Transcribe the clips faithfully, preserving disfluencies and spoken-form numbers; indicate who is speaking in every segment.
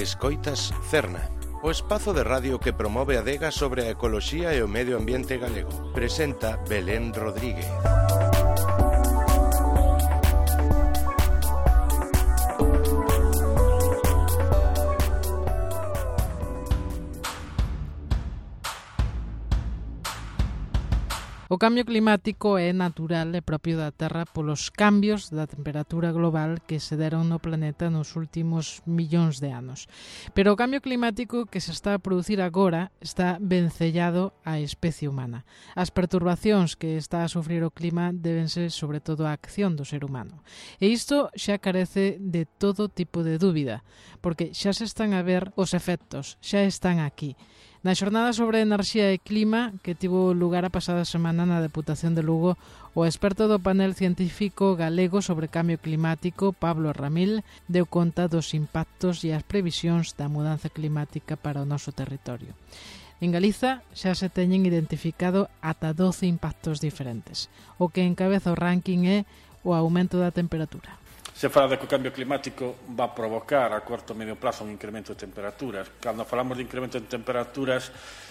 Speaker 1: Escoitas Cerna, o espazo de radio que promove a adega sobre a ecoloxía e o medio ambiente galego. Presenta Belén Rodríguez.
Speaker 2: O cambio climático é natural e propio da Terra polos cambios da temperatura global que se deron no planeta nos últimos millóns de anos. Pero o cambio climático que se está a producir agora está vencellado á especie humana. As perturbacións que está a sufrir o clima débense sobre todo á acción do ser humano. E isto xa carece de todo tipo de dúbida, porque xa se están a ver os efectos, xa están aquí. Na xornada sobre enerxía e clima que tivo lugar a pasada semana na Deputación de Lugo, o experto do panel científico galego sobre cambio climático, Pablo Ramil, deu conta dos impactos e as previsións da mudanza climática para o noso territorio. En Galiza xa se teñen identificado ata doce impactos diferentes. O que encabeza o ranking é o aumento da temperatura.
Speaker 3: Se fala de que o cambio climático va a provocar a corto e medio plazo un incremento de temperaturas. Cando falamos de incremento de temperaturas,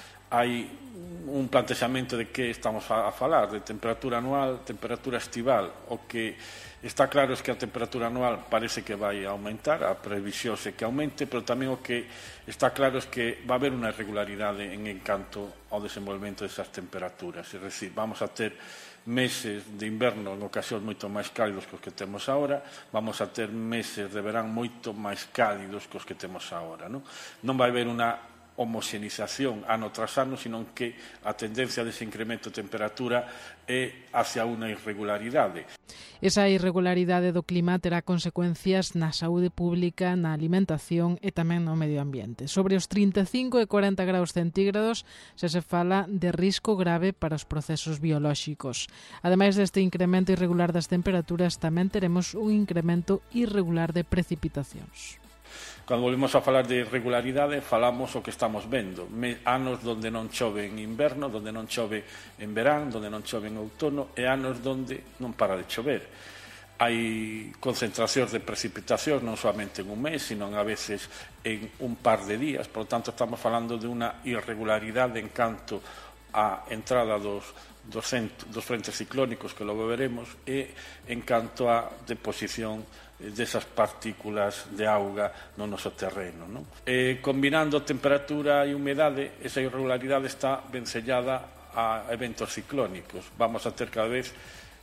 Speaker 3: hai un plantexamento de que estamos a falar, de temperatura anual, temperatura estival. O que está claro é que a temperatura anual parece que vai aumentar, a previsión é que aumente, pero tamén o que está claro é que va a haber unha irregularidade en encanto ao desenvolvemento desas temperaturas. É dicir, vamos a ter meses de inverno en ocasións moito máis cálidos que os que temos agora, vamos a ter meses de verán moito máis cálidos que os que temos agora. Non, non vai haber unha homoxenización ano tras ano, sino que a tendencia dese incremento de temperatura é hacia unha irregularidade.
Speaker 2: Esa irregularidade do clima terá consecuencias na saúde pública, na alimentación e tamén no medio ambiente. Sobre os trinta e cinco e cuarenta graus centígrados se se fala de risco grave para os procesos biolóxicos. Ademais deste incremento irregular das temperaturas, tamén teremos un incremento irregular de precipitacións.
Speaker 3: Cando volvemos a falar de irregularidade, falamos o que estamos vendo. Anos onde non chove en inverno, onde non chove en verán, onde non chove en outono, e anos onde non para de chover. Hai concentracións de precipitacións non solamente en un mes, sino a veces en un par de días. Por lo tanto, estamos falando de unha irregularidade en canto a entrada dos, dos, cent, dos frentes ciclónicos que logo veremos e en canto a deposición desas partículas de auga no noso terreno. Non? E, combinando temperatura e humedade, esa irregularidade está vencellada a eventos ciclónicos. Vamos a ter cada vez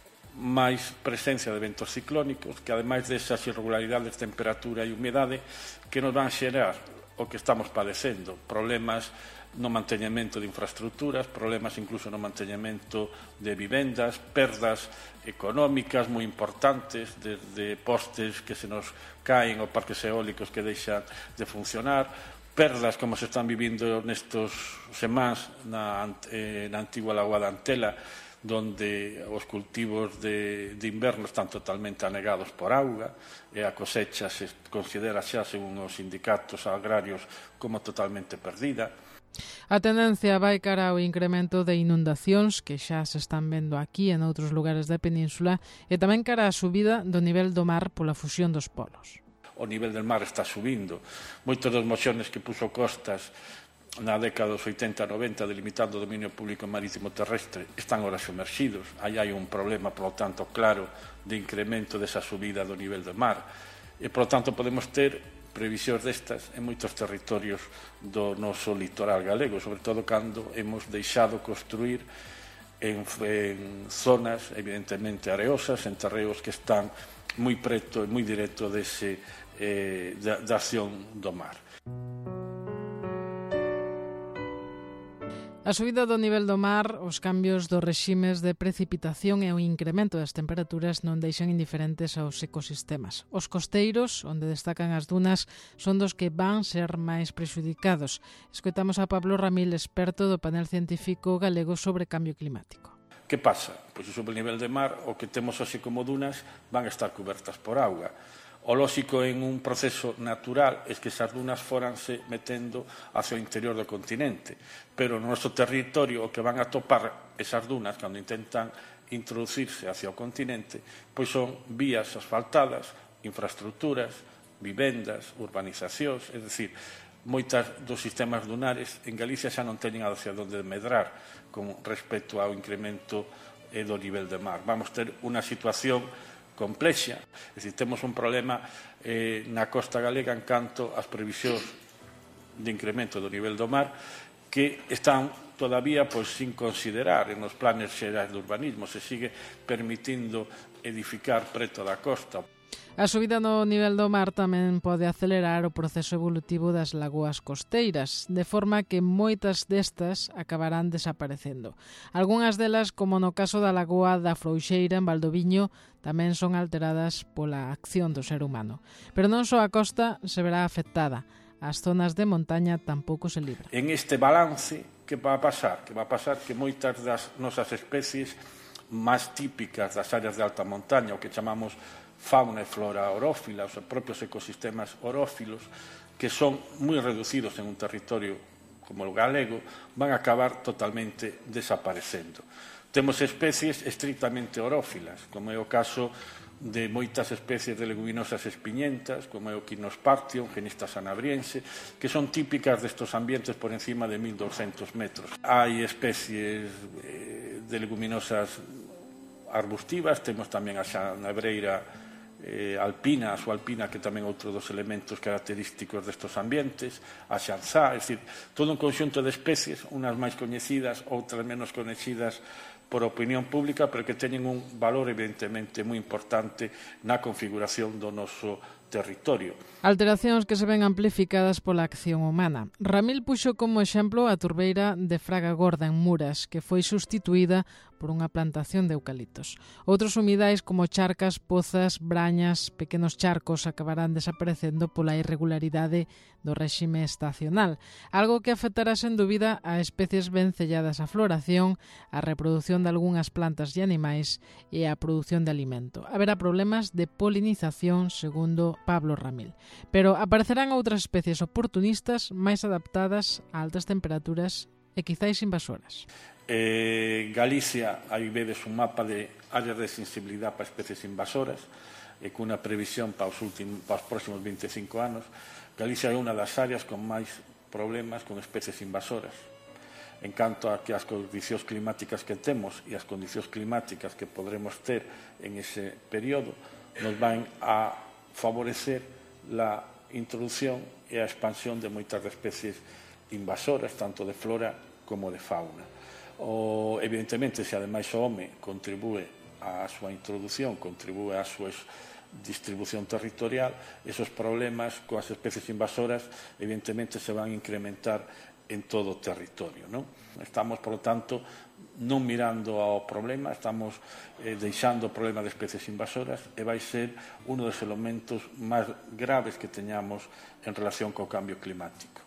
Speaker 3: máis presencia de eventos ciclónicos que, ademais desas irregularidades de temperatura e humedade, que nos van xerar o que estamos padecendo, problemas no manteñamento de infraestructuras, problemas incluso no manteñamento de vivendas, perdas económicas moi importantes, desde postes que se nos caen ou parques eólicos que deixan de funcionar, perdas como se están vivindo nestos semáns na, eh, na antigua Lagoa da Antela, donde os cultivos de, de inverno están totalmente anegados por auga e a cosecha se considera xa, según os sindicatos agrarios, como totalmente perdida.
Speaker 2: A tendencia vai cara ao incremento de inundacións que xa se están vendo aquí e noutros lugares da península e tamén cara á subida do nivel do mar pola fusión dos polos.
Speaker 3: O nivel del mar está subindo. Moitos dos moxones que puso Costas na década dos oitenta a noventa delimitando o dominio público marítimo terrestre están ahora sumerxidos. Aí hai un problema, por lo tanto, claro, de incremento desa subida do nivel do mar. E, por lo tanto, podemos ter previsións destas en moitos territorios do noso litoral galego, sobre todo cando hemos deixado construir en, en zonas evidentemente areosas, en terreos que están moi preto e moi directo dese, eh, da, da acción do mar.
Speaker 2: A subida do nivel do mar, os cambios dos reximes de precipitación e o incremento das temperaturas non deixan indiferentes aos ecosistemas. Os costeiros, onde destacan as dunas, son dos que van ser máis prexudicados. Escoitamos a Pablo Ramil, experto do panel científico galego sobre cambio climático.
Speaker 3: Que pasa? Pois se sube o nivel de mar, o que temos hoxe como dunas van a estar cobertas por auga. O lóxico en un proceso natural é que esas dunas foranse metendo hacia o interior do continente, pero no noso territorio o que van a topar esas dunas cando intentan introducirse hacia o continente pois son vías asfaltadas, infraestructuras, vivendas, urbanizacións, é dicir, moitas dos sistemas dunares en Galicia xa non teñen hacia onde medrar con respecto ao incremento do nivel de mar. Vamos ter unha situación complexa, é dicir, temos un problema eh, na costa galega en canto ás previsións de incremento do nivel do mar que están todavía pois, sin considerar en os planes xerais de urbanismo. Se sigue permitindo edificar preto da costa.
Speaker 2: A subida no nivel do mar tamén pode acelerar o proceso evolutivo das lagoas costeiras, de forma que moitas destas acabarán desaparecendo. Algúnas delas, como no caso da lagoa da Frouxeira en Valdoviño, tamén son alteradas pola acción do ser humano. Pero non só a costa se verá afectada, as zonas de montaña tampouco se libran.
Speaker 3: En este balance, que va a pasar? Que va a pasar que moitas das nosas especies máis típicas das áreas de alta montaña, o que chamamos fauna e flora orófila, os propios ecosistemas orófilos, que son moi reducidos en un territorio como o galego, van a acabar totalmente desaparecendo. Temos especies estrictamente orófilas, como é o caso de moitas especies de leguminosas espiñentas, como é o Quinospartium, Genista sanabriense, que son típicas destos ambientes por encima de mil doscientos metros. Hai especies de leguminosas arbustivas, temos tamén a xanabreira eh, alpina, a subalpina, que tamén é outro dos elementos característicos destos ambientes, a xanzá, é dicir, todo un conxunto de especies, unas máis coñecidas, outras menos coñecidas por opinión pública, pero que teñen un valor evidentemente moi importante na configuración do noso territorio.
Speaker 2: Alteracións que se ven amplificadas pola acción humana. Ramil puxo como exemplo a turbeira de Fraga Gorda en Muras, que foi sustituída por unha plantación de eucaliptos. Outros humidais como charcas, pozas, brañas, pequenos charcos acabarán desaparecendo pola irregularidade do réxime estacional, algo que afectará sen dúbida a especies vencelladas á floración, a reproducción de algunhas plantas e animais e a produción de alimento. Haberá problemas de polinización, segundo Pablo Ramil. Pero aparecerán outras especies oportunistas máis adaptadas a altas temperaturas e quizáis invasoras.
Speaker 3: Eh, Galicia, aí vedes un mapa de áreas de sensibilidade para especies invasoras e cunha previsión para os, últimos, para os próximos vinte e cinco anos. Galicia é unha das áreas con máis problemas con especies invasoras. En canto a que as condicións climáticas que temos e as condicións climáticas que podremos ter en ese período nos van a favorecer la introducción e a expansión de moitas especies invasoras, tanto de flora como de fauna. O, evidentemente, se ademais o home contribúe á súa introducción, contribúe á súa distribución territorial, esos problemas coas especies invasoras evidentemente se van a incrementar en todo o territorio, non? Estamos, por lo tanto, non mirando ao problema, estamos eh, deixando o problema de especies invasoras e vai ser un dos elementos máis graves que teñamos en relación co cambio climático.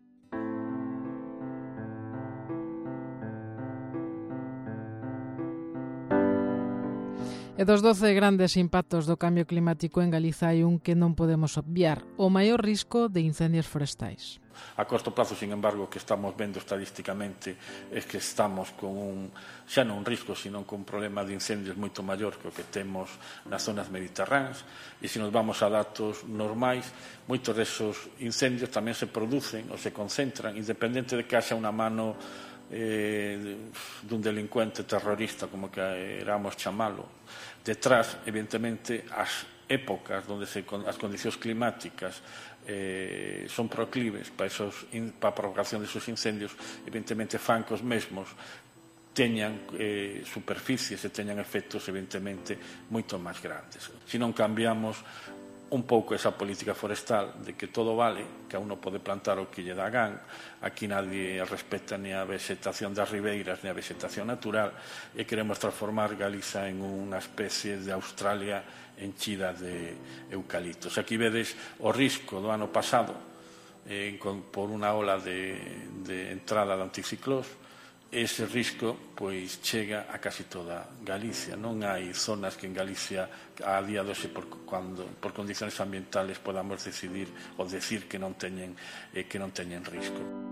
Speaker 2: E dos doce grandes impactos do cambio climático en Galiza hai un que non podemos obviar, o maior risco de incendios forestais.
Speaker 3: A corto plazo, sin embargo, que estamos vendo estadísticamente é que estamos con un, xa non un risco, sino con un problema de incendios moito maior que o que temos nas zonas mediterráneas, e se nos vamos a datos normais, moitos desos incendios tamén se producen ou se concentran, independente de que haxa unha mano eh, dun delincuente terrorista, como que éramos chamalo. Detrás, evidentemente, as épocas onde se, as condicións climáticas eh, son proclives para, esos, para a provocación de esos incendios, evidentemente fan que os mesmos teñan eh, superficies e teñan efectos evidentemente moito máis grandes. Se non cambiamos un pouco esa política forestal de que todo vale, que a uno pode plantar o que lle dá gan, aquí nadie respeta ni a vegetación das ribeiras ni a vegetación natural, e queremos transformar Galiza en unha especie de Australia enchida de eucaliptos. Aquí vedes o risco do ano pasado eh, con, por unha ola de, de entrada de anticiclós. Ese risco pois chega a casi toda Galicia. Non hai zonas que en Galicia a día de hoxe por, cando, por condicións ambientales podamos decidir ou decir que non teñen, eh, que non teñen risco.